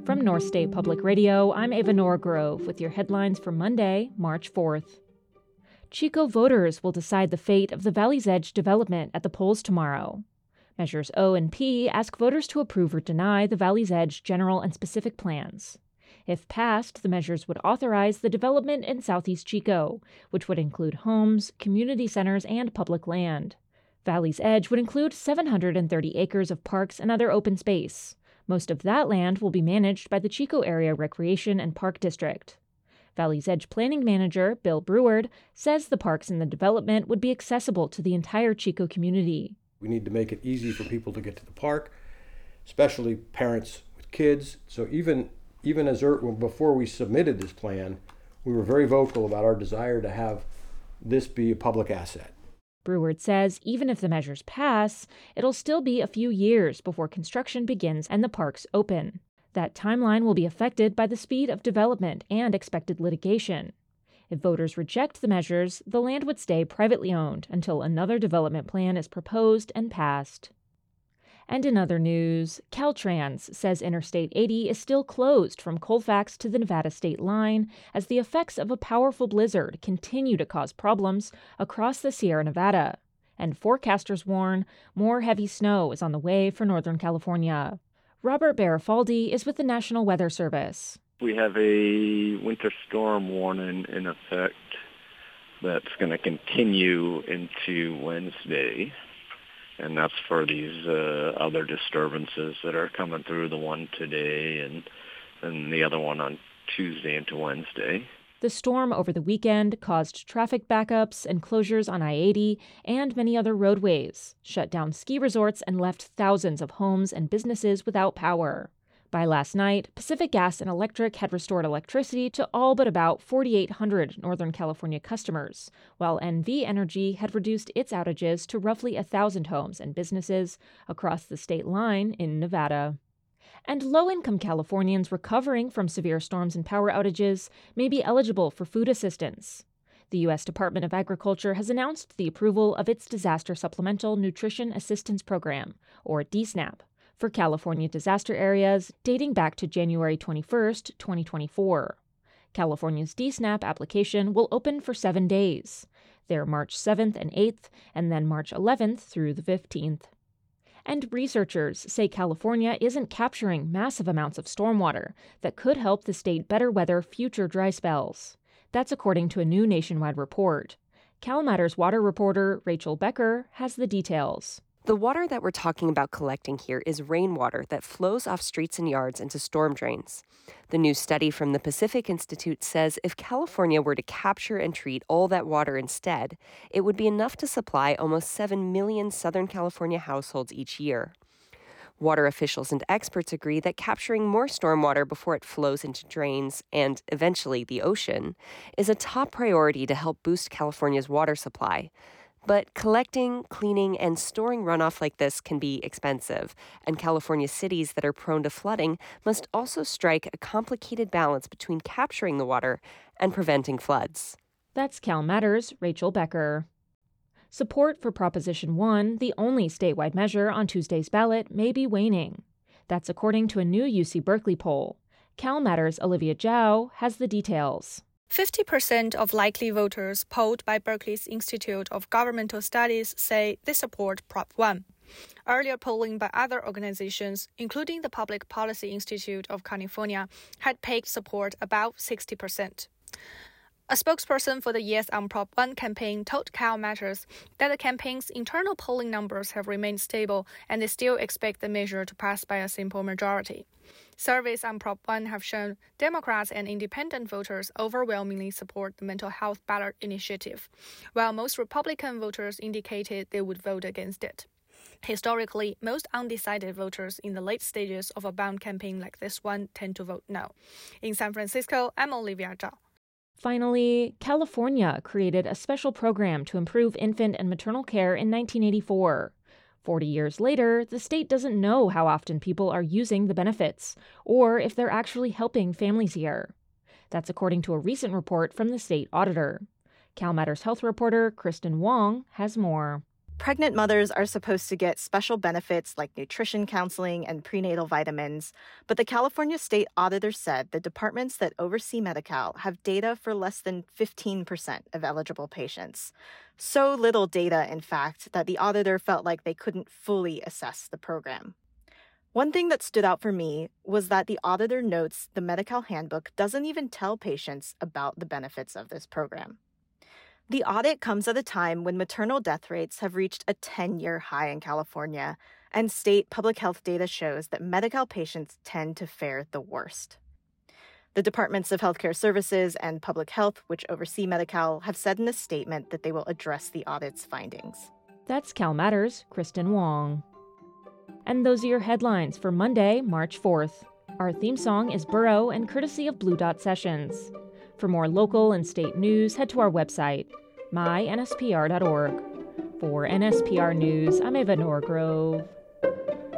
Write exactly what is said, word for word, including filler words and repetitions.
From North State Public Radio, I'm Ava Norgrove with your headlines for Monday, March fourth. Chico voters will decide the fate of the Valley's Edge development at the polls tomorrow. Measures O and P ask voters to approve or deny the Valley's Edge general and specific plans. If passed, the measures would authorize the development in southeast Chico, which would include homes, community centers, and public land. Valley's Edge would include seven hundred thirty acres of parks and other open space. Most of that land will be managed by the Chico Area Recreation and Park District. Valley's Edge planning manager Bill Breward says the parks in the development would be accessible to the entire Chico community. We need to make it easy for people to get to the park, especially parents with kids. So even even as er, before we submitted this plan, we were very vocal about our desire to have this be a public asset. Breward says even if the measures pass, it'll still be a few years before construction begins and the parks open. That timeline will be affected by the speed of development and expected litigation. If voters reject the measures, the land would stay privately owned until another development plan is proposed and passed. And in other news, Caltrans says Interstate eighty is still closed from Colfax to the Nevada state line as the effects of a powerful blizzard continue to cause problems across the Sierra Nevada. And forecasters warn more heavy snow is on the way for Northern California. Robert Barafaldi is with the National Weather Service. We have a winter storm warning in effect that's going to continue into Wednesday, and that's for these uh, other disturbances that are coming through, the one today and, and the other one on Tuesday into Wednesday. The storm over the weekend caused traffic backups and closures on I eighty and many other roadways, shut down ski resorts, and left thousands of homes and businesses without power. By last night, Pacific Gas and Electric had restored electricity to all but about forty-eight hundred Northern California customers, while N V Energy had reduced its outages to roughly one thousand homes and businesses across the state line in Nevada. And low-income Californians recovering from severe storms and power outages may be eligible for food assistance. The U S Department of Agriculture has announced the approval of its Disaster Supplemental Nutrition Assistance Program, or D SNAP, for California disaster areas dating back to January twenty-first, twenty twenty-four. California's D SNAP application will open for seven days. They're March seventh and eighth, and then March eleventh through the fifteenth. And researchers say California isn't capturing massive amounts of stormwater that could help the state better weather future dry spells. That's according to a new nationwide report. CalMatters water reporter Rachel Becker has the details. The water that we're talking about collecting here is rainwater that flows off streets and yards into storm drains. The new study from the Pacific Institute says if California were to capture and treat all that water instead, it would be enough to supply almost seven million Southern California households each year. Water officials and experts agree that capturing more stormwater before it flows into drains and, eventually, the ocean, is a top priority to help boost California's water supply. But collecting, cleaning, and storing runoff like this can be expensive, and California cities that are prone to flooding must also strike a complicated balance between capturing the water and preventing floods. That's CalMatters' Rachel Becker. Support for Proposition one, the only statewide measure on Tuesday's ballot, may be waning. That's according to a new U C Berkeley poll. CalMatters' Olivia Zhao has the details. fifty percent of likely voters polled by Berkeley's Institute of Governmental Studies say they support Prop one. Earlier polling by other organizations, including the Public Policy Institute of California, had pegged support about sixty percent. A spokesperson for the Yes on Prop one campaign told CalMatters that the campaign's internal polling numbers have remained stable and they still expect the measure to pass by a simple majority. Surveys on Prop one have shown Democrats and independent voters overwhelmingly support the mental health ballot initiative, while most Republican voters indicated they would vote against it. Historically, most undecided voters in the late stages of a bond campaign like this one tend to vote no. In San Francisco, I'm Olivia Zhao. Finally, California created a special program to improve infant and maternal care in nineteen eighty-four. Forty years later, the state doesn't know how often people are using the benefits, or if they're actually helping families here. That's according to a recent report from the state auditor. CalMatters health reporter Kristen Wong has more. Pregnant mothers are supposed to get special benefits like nutrition counseling and prenatal vitamins, but the California State Auditor said the departments that oversee Medi-Cal have data for less than fifteen percent of eligible patients. So little data, in fact, that the auditor felt like they couldn't fully assess the program. One thing that stood out for me was that the auditor notes the Medi-Cal handbook doesn't even tell patients about the benefits of this program. The audit comes at a time when maternal death rates have reached a ten-year high in California, and state public health data shows that Medi-Cal patients tend to fare the worst. The Departments of Healthcare Services and Public Health, which oversee Medi-Cal, have said in a statement that they will address the audit's findings. That's Cal Matters, Kristen Wong. And those are your headlines for Monday, March fourth. Our theme song is Burrow and courtesy of Blue Dot Sessions. For more local and state news, head to our website, my N S P R dot org. For N S P R News, I'm Eva Norgrove.